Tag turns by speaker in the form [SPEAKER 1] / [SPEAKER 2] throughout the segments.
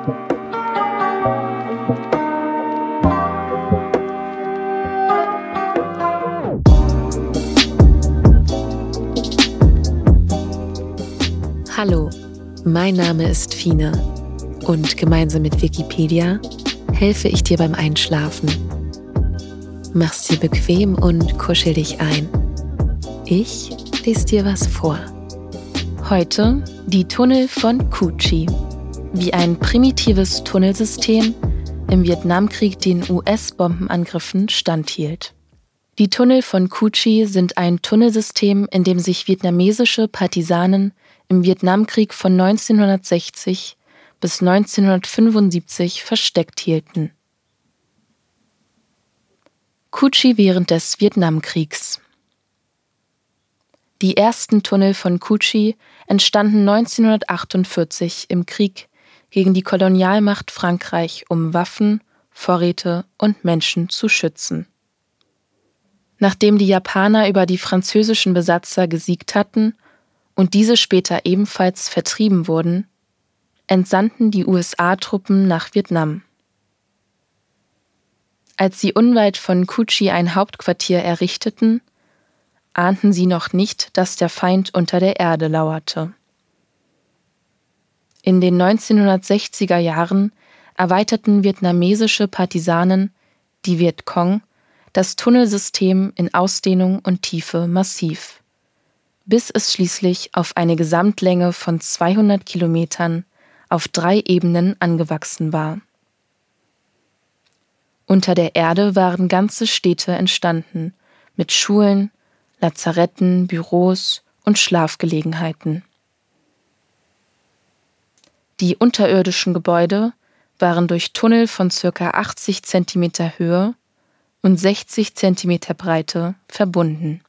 [SPEAKER 1] Hallo, mein Name ist Fine und gemeinsam mit Wikipedia helfe ich dir beim Einschlafen. Mach's dir bequem und kuschel dich ein. Ich lese dir was vor. Heute die Tunnel von Cu Chi, wie ein primitives Tunnelsystem im Vietnamkrieg den US-Bombenangriffen standhielt. Die Tunnel von Cu Chi sind ein Tunnelsystem, in dem sich vietnamesische Partisanen im Vietnamkrieg von 1960 bis 1975 versteckt hielten. Cu Chi während des Vietnamkriegs. Die ersten Tunnel von Cu Chi entstanden 1948 im Krieg gegen die Kolonialmacht Frankreich, um Waffen, Vorräte und Menschen zu schützen. Nachdem die Japaner über die französischen Besatzer gesiegt hatten und diese später ebenfalls vertrieben wurden, entsandten die USA-Truppen nach Vietnam. Als sie unweit von Cu Chi ein Hauptquartier errichteten, ahnten sie noch nicht, dass der Feind unter der Erde lauerte. In den 1960er Jahren erweiterten vietnamesische Partisanen, die Vietcong, das Tunnelsystem in Ausdehnung und Tiefe massiv, bis es schließlich auf eine Gesamtlänge von 200 Kilometern auf 3 Ebenen angewachsen war. Unter der Erde waren ganze Städte entstanden, mit Schulen, Lazaretten, Büros und Schlafgelegenheiten. Die unterirdischen Gebäude waren durch Tunnel von ca. 80 cm Höhe und 60 cm Breite verbunden.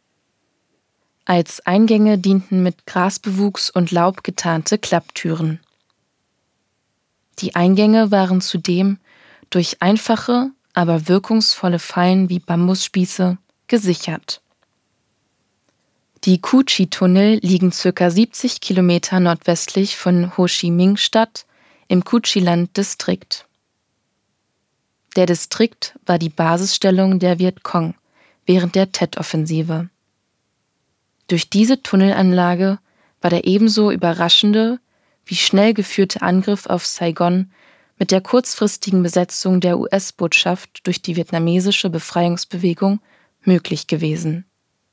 [SPEAKER 1] Als Eingänge dienten mit Grasbewuchs und Laub getarnte Klapptüren. Die Eingänge waren zudem durch einfache, aber wirkungsvolle Fallen wie Bambusspieße gesichert. Die Cu Chi-Tunnel liegen ca. 70 Kilometer nordwestlich von Ho Chi Minh-Stadt im Cu Chi-Land-Distrikt. Der Distrikt war die Basisstellung der Vietcong während der Tet-Offensive. Durch diese Tunnelanlage war der ebenso überraschende wie schnell geführte Angriff auf Saigon mit der kurzfristigen Besetzung der US-Botschaft durch die vietnamesische Befreiungsbewegung möglich gewesen.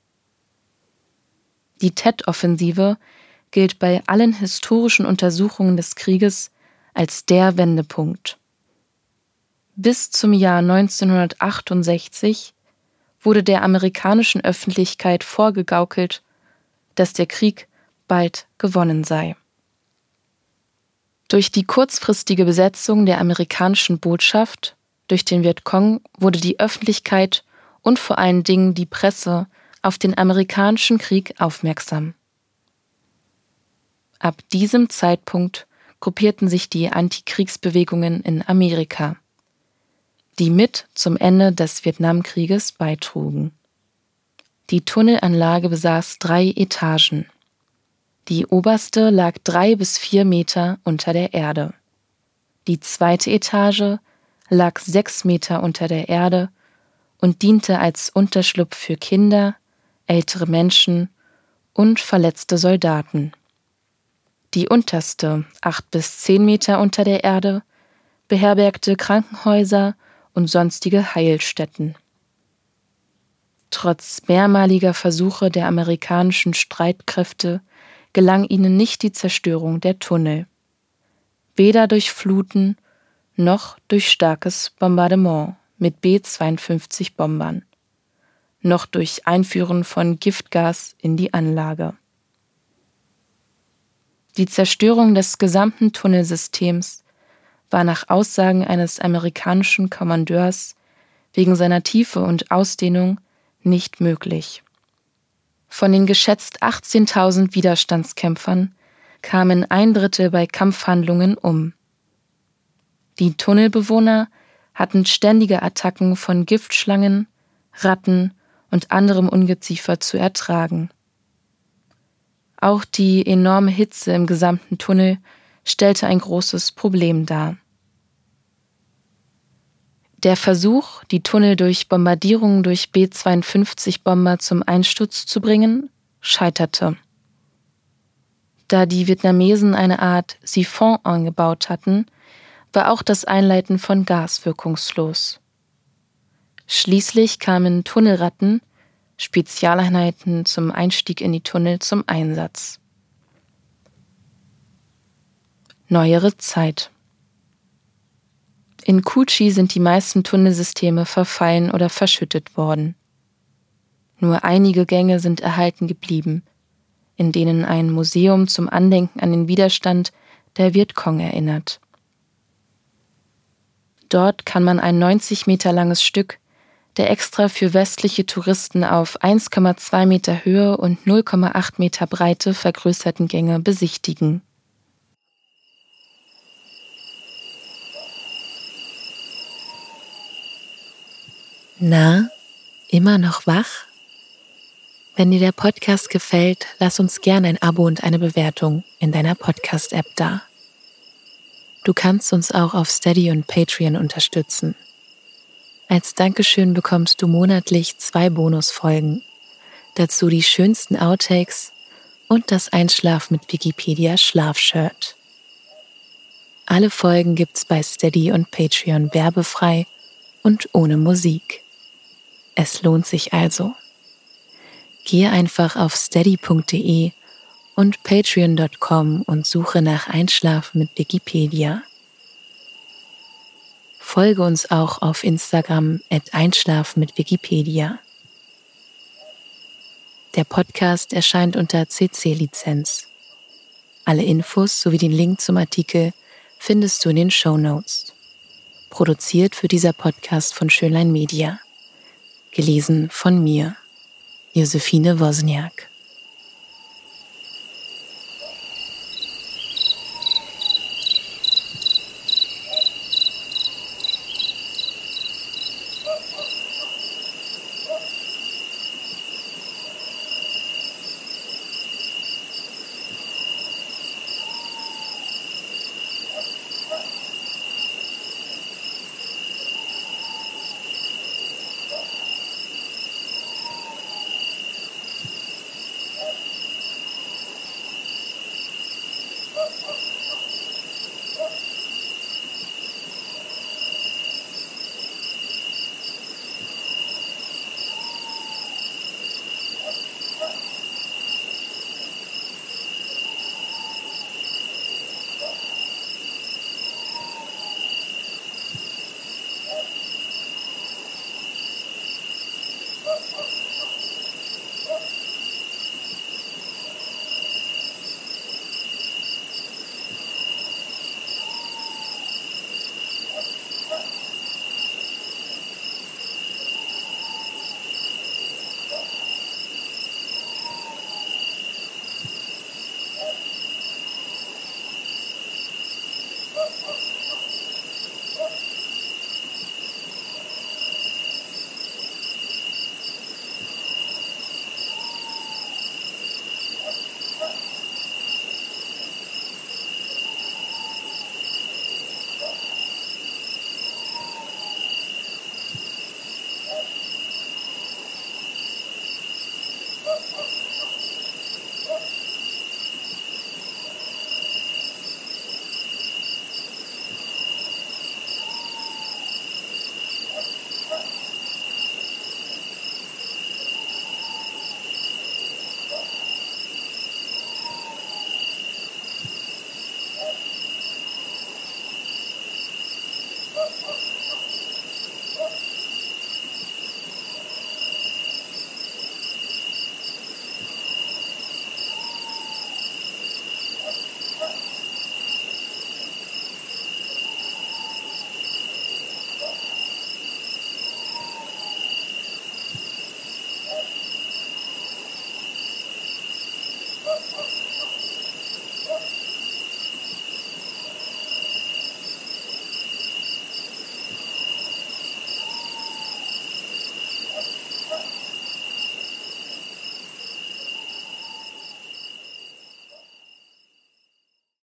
[SPEAKER 1] Die Tet-Offensive gilt bei allen historischen Untersuchungen des Krieges als der Wendepunkt. Bis zum Jahr 1968 wurde der amerikanischen Öffentlichkeit vorgegaukelt, dass der Krieg bald gewonnen sei. Durch die kurzfristige Besetzung der amerikanischen Botschaft durch den Vietcong wurde die Öffentlichkeit und vor allen Dingen die Presse auf den amerikanischen Krieg aufmerksam. Ab diesem Zeitpunkt gruppierten sich die Antikriegsbewegungen in Amerika, die mit zum Ende des Vietnamkrieges beitrugen. Die Tunnelanlage besaß 3 Etagen. Die oberste lag 3 bis 4 Meter unter der Erde. Die zweite Etage lag 6 Meter unter der Erde und diente als Unterschlupf für Kinder, ältere Menschen und verletzte Soldaten. Die unterste, 8 bis 10 Meter unter der Erde, beherbergte Krankenhäuser und sonstige Heilstätten. Trotz mehrmaliger Versuche der amerikanischen Streitkräfte gelang ihnen nicht die Zerstörung der Tunnel. Weder durch Fluten noch durch starkes Bombardement mit B-52-Bombern, noch durch Einführen von Giftgas in die Anlage. Die Zerstörung des gesamten Tunnelsystems war nach Aussagen eines amerikanischen Kommandeurs wegen seiner Tiefe und Ausdehnung nicht möglich. Von den geschätzt 18.000 Widerstandskämpfern kamen 1/3 bei Kampfhandlungen um. Die Tunnelbewohner hatten ständige Attacken von Giftschlangen, Ratten und anderem Ungeziefer zu ertragen. Auch die enorme Hitze im gesamten Tunnel stellte ein großes Problem dar. Der Versuch, die Tunnel durch Bombardierungen durch B-52-Bomber zum Einsturz zu bringen, scheiterte. Da die Vietnamesen eine Art Siphon eingebaut hatten, war auch das Einleiten von Gas wirkungslos. Schließlich kamen Tunnelratten, Spezialeinheiten zum Einstieg in die Tunnel, zum Einsatz. Neuere Zeit. In Cu Chi sind die meisten Tunnelsysteme verfallen oder verschüttet worden. Nur einige Gänge sind erhalten geblieben, in denen ein Museum zum Andenken an den Widerstand der Vietcong erinnert. Dort kann man ein 90 Meter langes Stück der extra für westliche Touristen auf 1,2 Meter Höhe und 0,8 Meter Breite vergrößerten Gänge besichtigen. Na, immer noch wach? Wenn dir der Podcast gefällt, lass uns gerne ein Abo und eine Bewertung in deiner Podcast-App da. Du kannst uns auch auf Steady und Patreon unterstützen. Als Dankeschön bekommst du monatlich 2 Bonusfolgen, dazu die schönsten Outtakes und das Einschlaf mit Wikipedia Schlafshirt. Alle Folgen gibt's bei Steady und Patreon werbefrei und ohne Musik. Es lohnt sich also. Gehe einfach auf steady.de und patreon.com und suche nach Einschlafen mit Wikipedia. Folge uns auch auf Instagram @Einschlafen mit Wikipedia. Der Podcast erscheint unter CC-Lizenz. Alle Infos sowie den Link zum Artikel findest du in den Shownotes. Produziert wird dieser Podcast von Schönlein Media. Gelesen von mir, Josephine Wozniak.